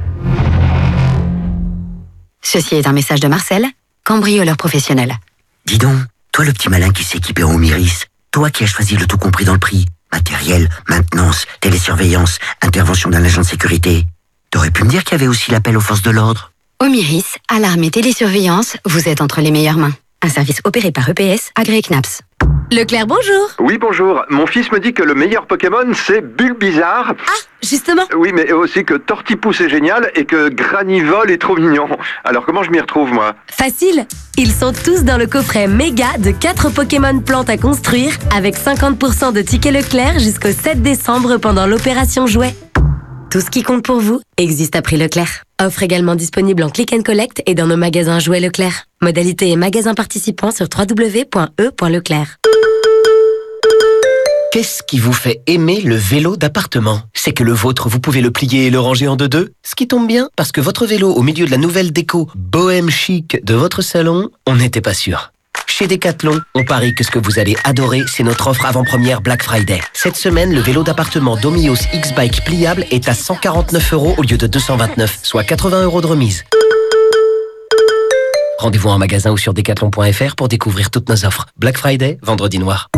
Ceci est un message de Marcel, cambrioleur professionnel. Dis donc, toi le petit malin qui s'est équipé en Omiris, toi qui as choisi le tout compris dans le prix, matériel, maintenance, télésurveillance, intervention d'un agent de sécurité, t'aurais pu me dire qu'il y avait aussi l'appel aux forces de l'ordre. Omiris, alarme et télésurveillance, vous êtes entre les meilleures mains. Un service opéré par E P S, agréé C N A P S. Leclerc, bonjour. Oui, bonjour. Mon fils me dit que le meilleur Pokémon, c'est Bulbizarre. Ah, justement. Oui, mais aussi que Tortipousse est génial et que Granivol est trop mignon. Alors, comment je m'y retrouve, moi? Facile. Ils sont tous dans le coffret méga de quatre Pokémon plantes à construire avec cinquante pour cent de tickets Leclerc jusqu'au sept décembre pendant l'opération Jouet. Tout ce qui compte pour vous existe à prix Leclerc. Offre également disponible en click and collect et dans nos magasins Jouets Leclerc. Modalité et magasins participants sur w w w point e point leclerc. Qu'est-ce qui vous fait aimer le vélo d'appartement? C'est que le vôtre, vous pouvez le plier et le ranger en deux-deux. Ce qui tombe bien, parce que votre vélo, au milieu de la nouvelle déco bohème chic de votre salon, on n'était pas sûr. Chez Decathlon, on parie que ce que vous allez adorer, c'est notre offre avant-première Black Friday. Cette semaine, le vélo d'appartement Domios X-Bike pliable est à cent quarante-neuf euros au lieu de deux cent vingt-neuf, soit quatre-vingts euros de remise. Rendez-vous en magasin ou sur decathlon point f r pour découvrir toutes nos offres. Black Friday, vendredi noir.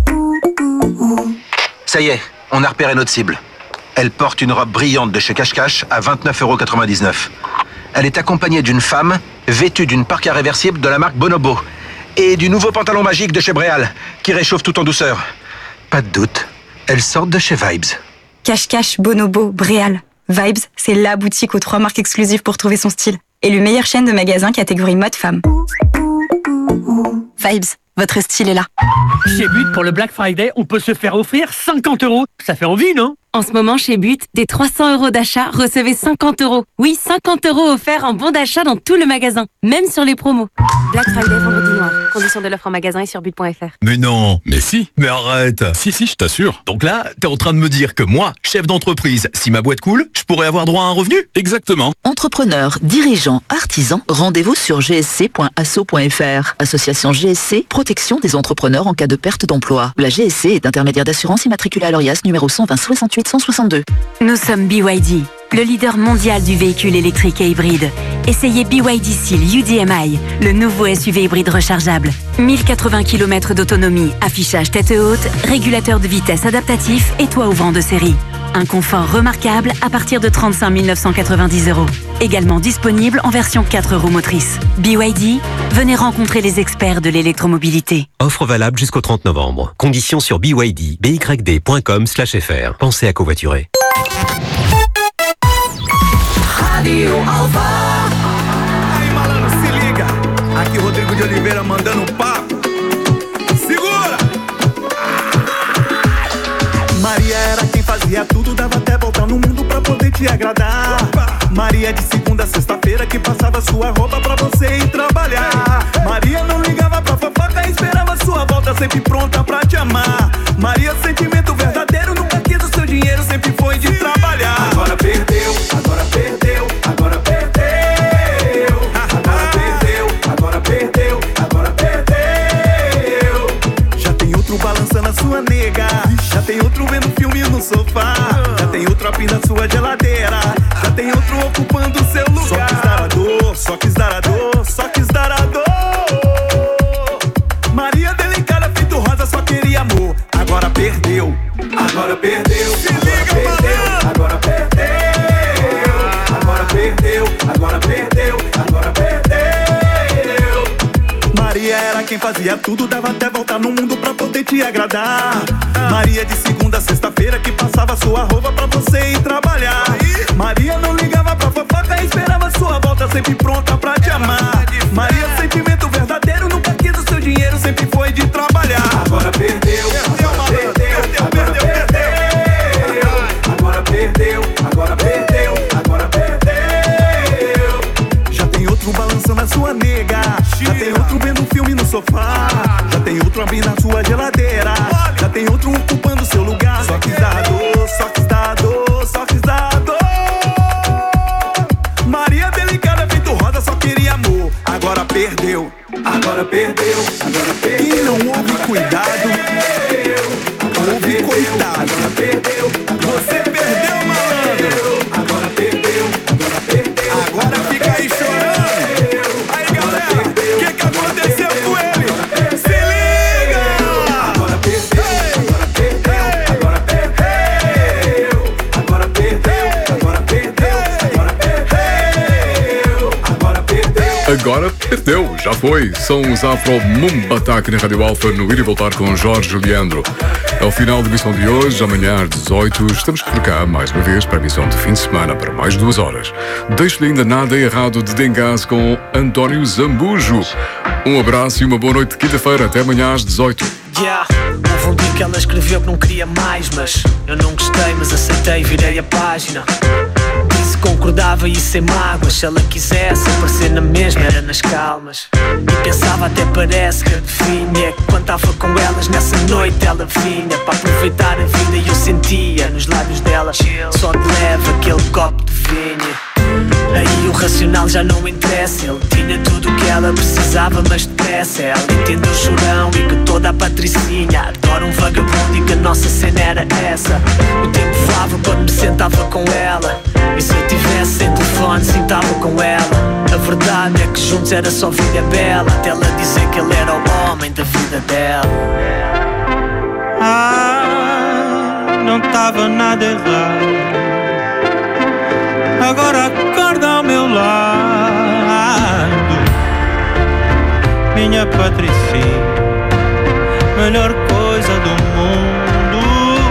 Ça y est, on a repéré notre cible. Elle porte une robe brillante de chez Cache Cache à vingt-neuf euros quatre-vingt-dix-neuf. Elle est accompagnée d'une femme vêtue d'une parka réversible de la marque Bonobo et du nouveau pantalon magique de chez Bréal qui réchauffe tout en douceur. Pas de doute, elles sortent de chez Vibes. Cache Cache, Bonobo, Bréal. Vibes, c'est la boutique aux trois marques exclusives pour trouver son style. Et le meilleure chaîne de magasins catégorie mode femme. Vibes, votre style est là. Chez But, pour le Black Friday, on peut se faire offrir cinquante euros. Ça fait envie, non? En ce moment, chez But, des trois cents euros d'achat, recevez cinquante euros. Oui, cinquante euros offerts en bon d'achat dans tout le magasin, même sur les promos. Black Friday, vendredi noir. Conditions de l'offre en magasin et sur but point f r. Mais non. Mais si. Mais arrête. Si, si, je t'assure. Donc là, t'es en train de me dire que moi, chef d'entreprise, si ma boîte coule, je pourrais avoir droit à un revenu? Exactement. Entrepreneurs, dirigeants, artisans, rendez-vous sur g s c point asso point f r. Association G S C, protection des entrepreneurs en cas de perte d'emploi. La G S C est intermédiaire d'assurance immatriculée à l'Orias numéro cent vingt soixante-huit cent soixante-deux. Nous sommes B Y D, le leader mondial du véhicule électrique et hybride. Essayez B Y D Seal U D M I, le nouveau S U V hybride rechargeable. mille quatre-vingts kilomètres d'autonomie, affichage tête haute, régulateur de vitesse adaptatif et toit ouvrant de série. Un confort remarquable à partir de trente-cinq mille neuf cent quatre-vingt-dix euros. Également disponible en version quatre roues motrices. B Y D, venez rencontrer les experts de l'électromobilité. Offre valable jusqu'au trente novembre. Conditions sur B Y D, B Y D point com slash F R. Pensez à covoiturer. Radio Alva. Aí, malandro, se liga. Aqui Rodrigo de Oliveira mandando um papo. Segura! Maria era quem fazia tudo, dava até voltar no mundo pra poder te agradar. Maria de segunda a sexta-feira que passava sua roupa pra você ir trabalhar. Maria não ligava pra fofoca e esperava sua volta sempre pronta pra te amar. Maria, sentimento verdadeiro, nunca quis o seu dinheiro, sempre foi de trabalhar. Agora perdeu, agora perdeu, agora perdeu. Agora perdeu, agora perdeu, agora perdeu. Já tem outro balançando a sua nega. Já tem outro vendo filme no sofá. Já tem outro abrindo a sua geladeira. Já tem outro ocupando o seu lugar. Só quis dar a dor, só quis dar a dor, só quis dar a dor. Maria delicada, feito rosa, só queria amor. Agora perdeu, agora perdeu. quem fazia tudo, dava até voltar no mundo pra poder te agradar. Maria de segunda a sexta-feira que passava sua roupa pra você ir trabalhar. Maria não ligava pra fofoca e esperava sua volta, sempre pronta pra te amar. Maria, sentimento verdadeiro, nunca quis o seu dinheiro, sempre foi de trabalhar. Agora perdeu, agora perdeu, agora perdeu. Agora perdeu, agora perdeu, agora perdeu. Já tem outro balançando a sua nega, já tem outro vendo um filme no sofá, já tem outro abrindo a sua geladeira, já tem outro ocupando seu lugar. Só quis dar dor, só quis dar dor, só quis dar dor. Maria delicada feito roda, só queria amor. Agora perdeu, agora perdeu, agora perdeu. E não houve cuidado, houve coitado. Agora perdeu, você perdeu, malandro. Agora perdeu, agora perdeu. Agora fica aí chorando. Aí galera, o que que aconteceu com ele? Se liga! Agora perdeu, agora perdeu, agora perdeu. Agora perdeu, agora perdeu, agora perdeu. Agora perdeu. Agora perdeu, já foi. São os Afro Mumba Ataque na Rádio Alfa, no Ir e Voltar com Jorge Leandro. É o final da emissão de hoje. Amanhã às dezoito estamos por cá mais uma vez para a emissão de fim de semana para mais duas horas. Deixo-lhe ainda nada errado de Dengás com António Zambujo. Um abraço e uma boa noite de quinta-feira. Até amanhã às dezoito. Yeah. Houve um dia que ela escreveu que não queria mais, mas eu não gostei, mas aceitei e virei a página. Disse que concordava e sem mágoas. Se ela quisesse aparecer na mesma era nas calmas. E pensava até parece que adivinha que quando estava com elas nessa noite ela vinha para aproveitar a vida e eu sentia nos lábios dela só de leve aquele copo de vinho. Aí o racional já não interessa. Ele tinha tudo o que ela precisava, mas depressa. Ela entende o chorão e que toda a patricinha adora um vagabundo e que a nossa cena era essa. O tempo voava quando me sentava com ela, e se eu tivesse sem telefone sentava com ela. A verdade é que juntos era só vida bela, até ela dizer que ele era o homem da vida dela. Ah, não estava nada errado. Agora acorda ao meu lado, minha Patricinha, melhor coisa do mundo,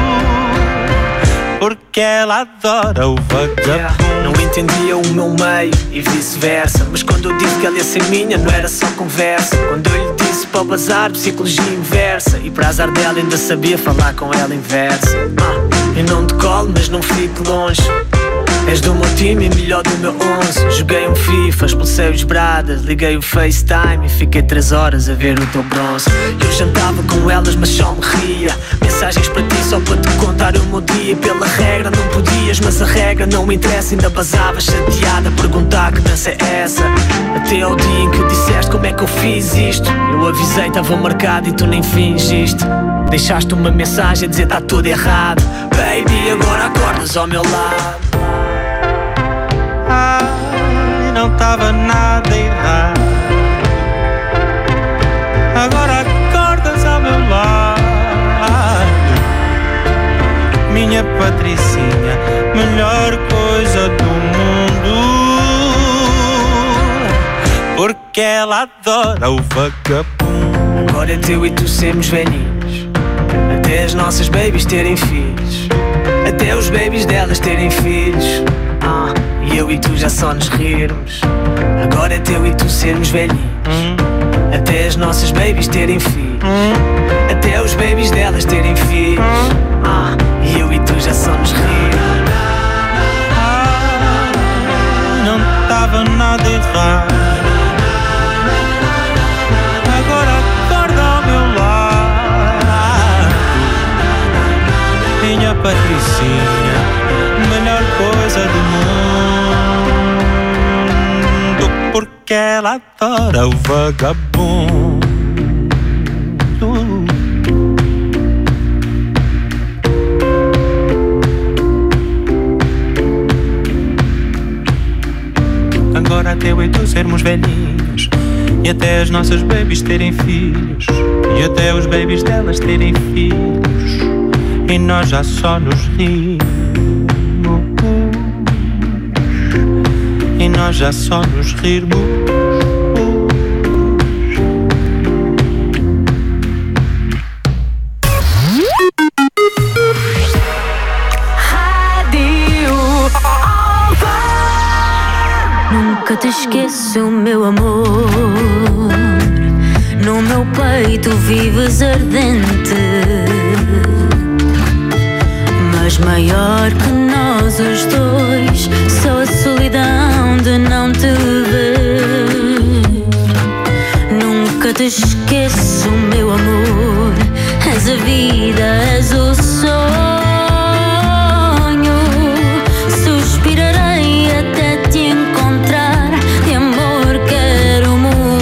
porque ela adora o vagabundo. Yeah. Não entendia o meu meio e vice-versa, mas quando eu disse que ela ia ser minha não era só conversa. Quando eu lhe disse para bazar, psicologia inversa, e para azar dela ainda sabia falar com ela inversa. Ah, eu não decolo mas não fico longe. És do meu time e melhor do meu onze. Joguei um FIFA, expulsei os bradas, liguei o FaceTime e fiquei três horas a ver o teu bronze. Eu jantava com elas mas só me ria. Mensagens para ti só para te contar o meu dia. Pela regra não podias, mas a regra não me interessa. Ainda basavas chateada a perguntar que dança é essa. Até ao dia em que disseste como é que eu fiz isto. Eu avisei, estava marcado e tu nem fingiste. Deixaste uma mensagem a dizer tá tudo errado. Baby, agora acordas ao meu lado. Ai, não estava nada errado. Agora acordas ao meu lado, minha Patricinha, melhor coisa do mundo, porque ela adora o vagabundo. Agora é teu e tu sermos velhinhos, até as nossas babies terem filhos, até os babies delas terem filhos. Ah, e eu e tu já só nos rirmos. Agora é teu e tu sermos velhinhos, hum. até as nossas babies terem filhos, hum. até os babies delas terem filhos. hum. Ah, e eu e tu já só nos rirmos. Ah, não estava nada errado. Agora acorda ao meu lado, minha Patricinha, melhor coisa do mundo, porque ela adora o vagabundo. Agora até eu e tu sermos velhinhos, e até as nossas babies terem filhos, e até os babies delas terem filhos, e nós já só nos rimos, e nós já só nos rirmos. Nunca te esqueço, meu amor. No meu peito vives ardente, mas maior que nós os dois, só a solidão de não te ver. Nunca te esqueço, meu amor. És a vida, és o sonho. Suspirarei até te encontrar. De amor quero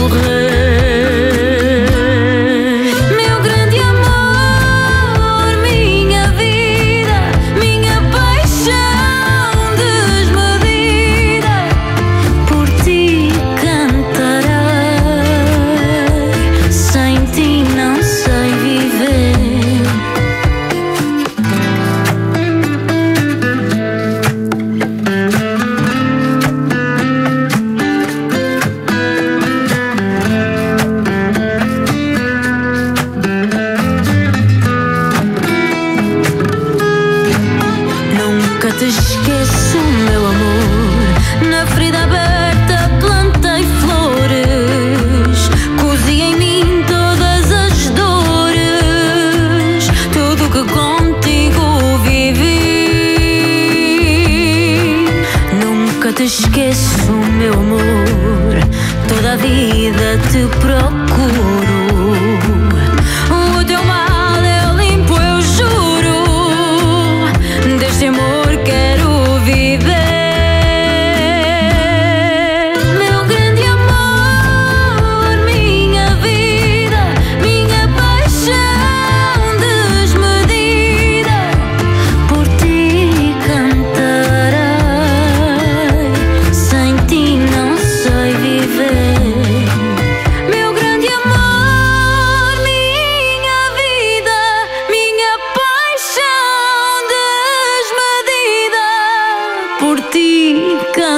morrer. Meu grande amor, minha vida, minha paixão desmedida. Por ti cantarei, sem ti não sei viver. Nunca te esqueço, meu amor. Na ferida aberta plantei flores, cozi em mim todas as dores, tudo que contigo vivi. Nunca te esqueço, meu amor. Toda a vida te procuro. O teu mal eu limpo, eu juro. Deste amor quero viver. Meu grande amor, minha vida, minha paixão desmedida. Por ti cantarei, sem ti não sei viver. Meu grande amor, minha vida, minha paixão desmedida. Por ti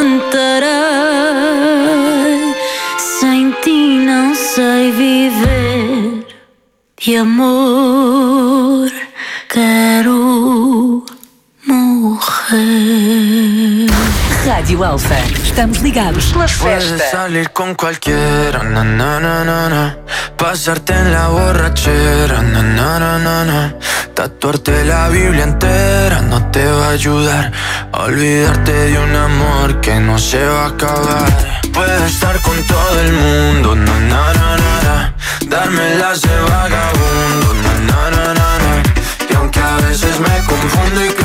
cantarei, sem ti não sei viver. De amor quero morrer. Rádio Alfa. Estamos ligados na Puedes festa. salir con cualquiera, na na na na na. Pasarte en la borrachera, na na na na na. Tatuarte la Biblia entera no te va a ayudar a olvidarte de un amor que no se va a acabar. Puedes estar con todo el mundo, na na na na na. Darme las de vagabundo, na na na na na. Y aunque a veces me confundo y